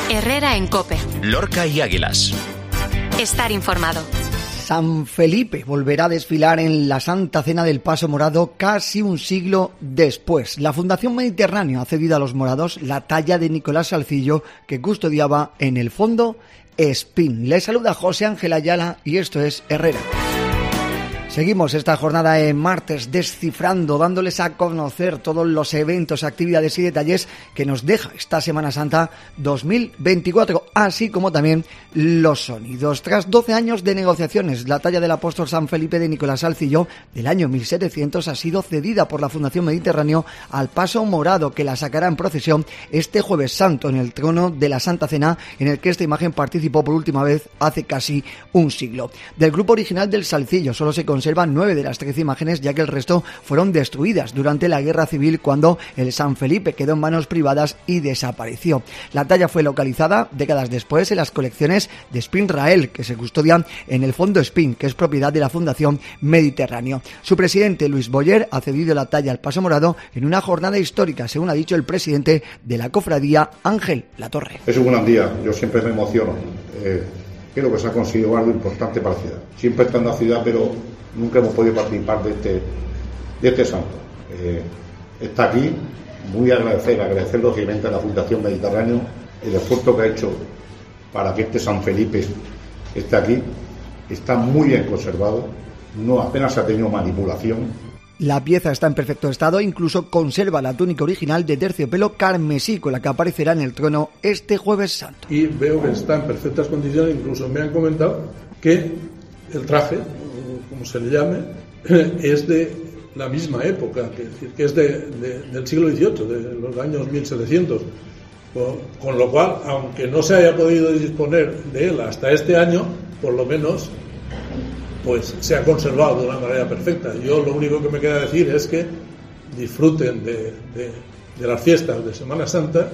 Herrera en COPE. Lorca y Águilas. Estar informado. San Felipe volverá a desfilar en la Santa Cena del Paso Morado casi un siglo después. La Fundación Mediterráneo ha cedido a los morados la talla de Nicolás Salcillo que custodiaba en el fondo Espín. Les saluda José Ángel Ayala y esto es Herrera. Seguimos esta jornada en martes descifrando, dándoles a conocer todos los eventos, actividades y detalles que nos deja esta Semana Santa 2024, así como también los sonidos. Tras 12 años de negociaciones, la talla del apóstol San Felipe de Nicolás Salcillo del año 1700 ha sido cedida por la Fundación Mediterráneo al Paso Morado, que la sacará en procesión este Jueves Santo en el trono de la Santa Cena, en el que esta imagen participó por última vez hace casi un siglo. Del grupo original del Salcillo solo se conservan 9 de las 13 imágenes, ya que el resto fueron destruidas durante la Guerra Civil, cuando el San Felipe quedó en manos privadas y desapareció. La talla fue localizada décadas después en las colecciones de Espín Rael, que se custodian en el fondo Espín, que es propiedad de la Fundación Mediterráneo. Su presidente, Luis Boyer, ha cedido la talla al Paso Morado en una jornada histórica, según ha dicho el presidente de la cofradía, Ángel Latorre. Es un gran día, yo siempre me emociono. Creo que se ha conseguido algo importante para la ciudad. Siempre está en la ciudad, pero nunca hemos podido participar de este santo. Está aquí, muy agradecer lógicamente a la Fundación Mediterráneo el esfuerzo que ha hecho para que este San Felipe esté aquí. Está muy bien conservado, no apenas ha tenido manipulación. La pieza está en perfecto estado, incluso conserva la túnica original de terciopelo carmesí con la que aparecerá en el trono este Jueves Santo. Y veo que está en perfectas condiciones, incluso me han comentado que el traje, como se le llame, es de la misma época, que es del siglo XVIII, de los años 1700. Con lo cual, aunque no se haya podido disponer de él hasta este año, por lo menos pues se ha conservado de una manera perfecta. Yo lo único que me queda decir es que disfruten de las fiestas de Semana Santa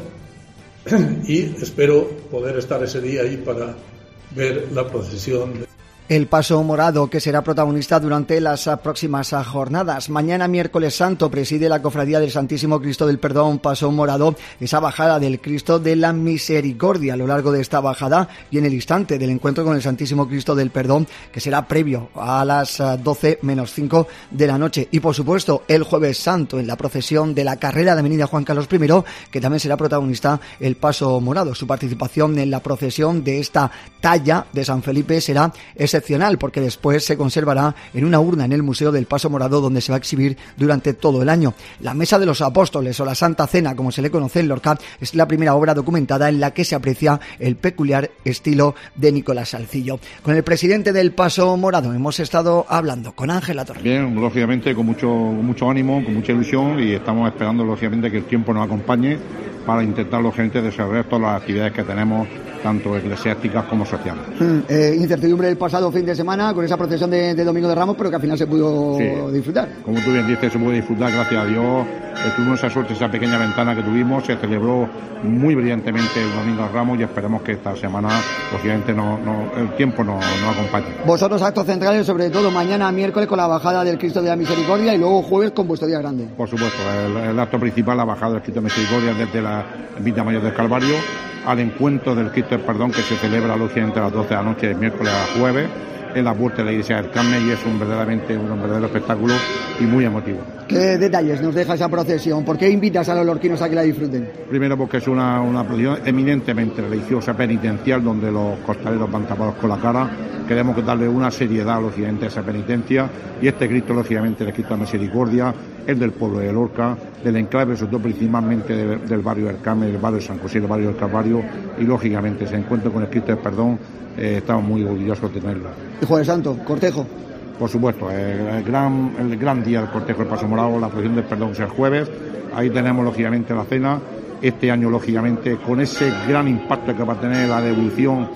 y espero poder estar ese día ahí para ver la procesión. El Paso Morado, que será protagonista durante las próximas jornadas. Mañana, miércoles santo, preside la Cofradía del Santísimo Cristo del Perdón, Paso Morado, esa bajada del Cristo de la Misericordia. A lo largo de esta bajada y en el instante del encuentro con el Santísimo Cristo del Perdón, que será previo a las 12 menos 5 de la noche. Y, por supuesto, el Jueves Santo, en la procesión de la carrera de Avenida Juan Carlos I, que también será protagonista el Paso Morado. Su participación en la procesión de esta talla de San Felipe será excepcional, porque después se conservará en una urna en el Museo del Paso Morado, donde se va a exhibir durante todo el año. La Mesa de los Apóstoles, o la Santa Cena, como se le conoce en Lorca, es la primera obra documentada en la que se aprecia el peculiar estilo de Nicolás Salcillo. Con el presidente del Paso Morado hemos estado hablando, con Ángel Latorre. Bien, lógicamente con mucho ánimo, con mucha ilusión, y estamos esperando lógicamente que el tiempo nos acompañe para intentar lógicamente desarrollar todas las actividades que tenemos, tanto eclesiásticas como sociales. Incertidumbre el pasado fin de semana con esa procesión de Domingo de Ramos, pero que al final se pudo disfrutar. Como tú bien dices, se pudo disfrutar, gracias a Dios. Tuvimos esa suerte, esa pequeña ventana que tuvimos, se celebró muy brillantemente el Domingo de Ramos y esperemos que esta semana, lógicamente, el tiempo nos acompañe. Vosotros actos centrales, sobre todo mañana miércoles con la bajada del Cristo de la Misericordia y luego jueves con vuestro día grande. Por supuesto, el acto principal, la bajada del Cristo de Misericordia desde la Ermita Mayor del Calvario al encuentro del Cristo del Perdón, que se celebra lógicamente a las 12 de la noche de miércoles a jueves en la puerta de la iglesia del Carmen, y es un verdadero espectáculo y muy emotivo. ¿Qué detalles nos deja esa procesión? ¿Por qué invitas a los lorquinos a que la disfruten? Primero porque es una procesión eminentemente religiosa, penitencial, donde los costaleros van tapados con la cara. Queremos darle una seriedad, lógicamente, a esa penitencia, y este Cristo, lógicamente, el Cristo de Misericordia, es del pueblo de Lorca, del enclave, sobre todo principalmente del barrio del Carmen, del barrio de San José, del barrio del Calvario, y lógicamente ese encuentro con el Cristo del Perdón, estamos muy orgullosos de tenerlo. ¿Y Jueves Santo, cortejo? Por supuesto, el gran día del cortejo del Paso Morado, la procesión del Perdón es el jueves. Ahí tenemos lógicamente la cena. Este año, lógicamente, con ese gran impacto que va a tener la devolución,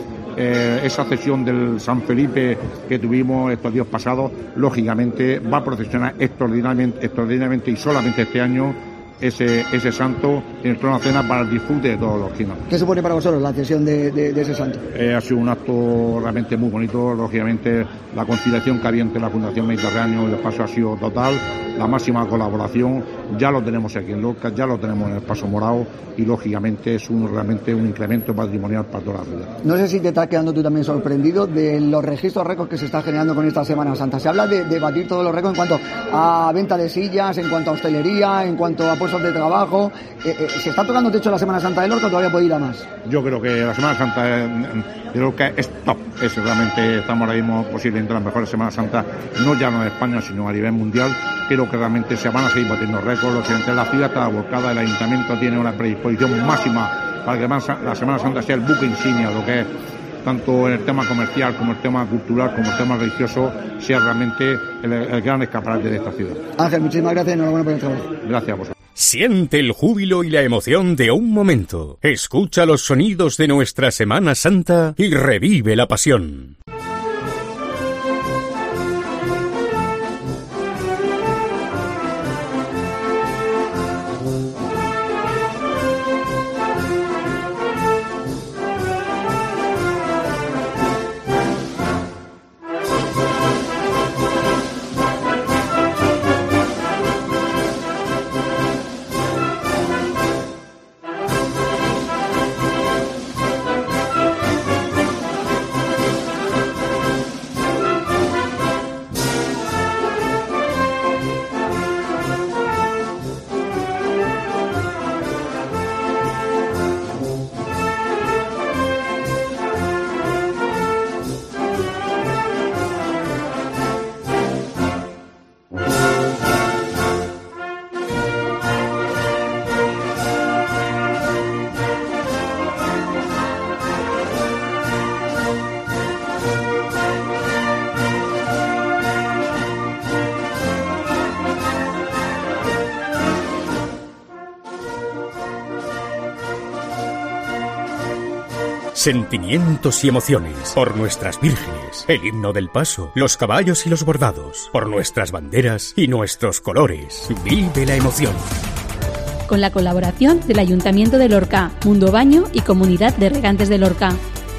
esa cesión del San Felipe que tuvimos estos días pasados, lógicamente va a procesionar extraordinariamente y solamente este año ese santo en el trono de cena para el disfrute de todos los chinos. ¿Qué supone para vosotros la cesión de ese santo? Ha sido un acto realmente muy bonito. Lógicamente la conciliación que había entre la Fundación Mediterráneo y el Paso ha sido total, la máxima colaboración. Ya lo tenemos aquí en Lorca, ya lo tenemos en el Paso Morado y lógicamente es realmente un incremento patrimonial para toda la ciudad. No sé si te estás quedando tú también sorprendido de los registros récords que se está generando con esta Semana Santa. Se habla de batir todos los récords en cuanto a venta de sillas, en cuanto a hostelería, en cuanto a puestos de trabajo. ¿Se está tocando techo la Semana Santa de Lorca o todavía puede ir a más? Yo creo que la Semana Santa de Lorca es top. Realmente estamos ahora mismo posiblemente las mejores Semanas Santas, no ya no en España, sino a nivel mundial. Creo que realmente se van a seguir batiendo récords. La ciudad está volcada, el ayuntamiento tiene una predisposición máxima para que la Semana Santa sea el buque insignia, lo que es tanto en el tema comercial como el tema cultural como el tema religioso, sea realmente el gran escaparate de esta ciudad. Ángel, muchísimas gracias y enhorabuena por el trabajo. Gracias a vosotros. Siente el júbilo y la emoción de un momento. Escucha los sonidos de nuestra Semana Santa y revive la pasión. Sentimientos y emociones por nuestras vírgenes, el himno del paso, los caballos y los bordados, por nuestras banderas y nuestros colores. Vive la emoción. Con la colaboración del Ayuntamiento de Lorca, Mundo Baño y Comunidad de Regantes de Lorca.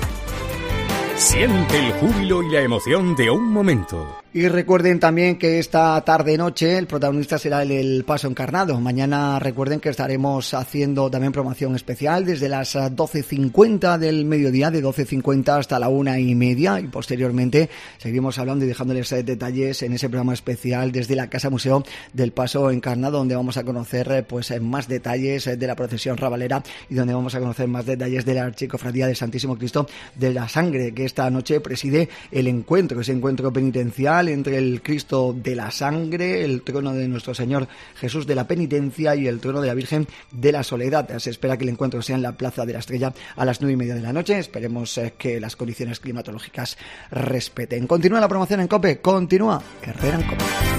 Siente el júbilo y la emoción de un momento. Y recuerden también que esta tarde-noche el protagonista será el Paso Encarnado. Mañana recuerden que estaremos haciendo también promoción especial desde las 12:50 del mediodía, de 12:50 hasta la 1:30, y posteriormente seguimos hablando y dejándoles detalles en ese programa especial desde la Casa Museo del Paso Encarnado, donde vamos a conocer más detalles de la procesión rabalera y donde vamos a conocer más detalles de la Archicofradía del Santísimo Cristo de la Sangre, que esta noche preside el encuentro, ese encuentro penitencial entre el Cristo de la Sangre, el trono de nuestro Señor Jesús de la Penitencia y el trono de la Virgen de la Soledad. Se espera que el encuentro sea en la Plaza de la Estrella a las 9:30 de la noche. Esperemos que las condiciones climatológicas respeten. Continúa la promoción en COPE, continúa Herrera en COPE.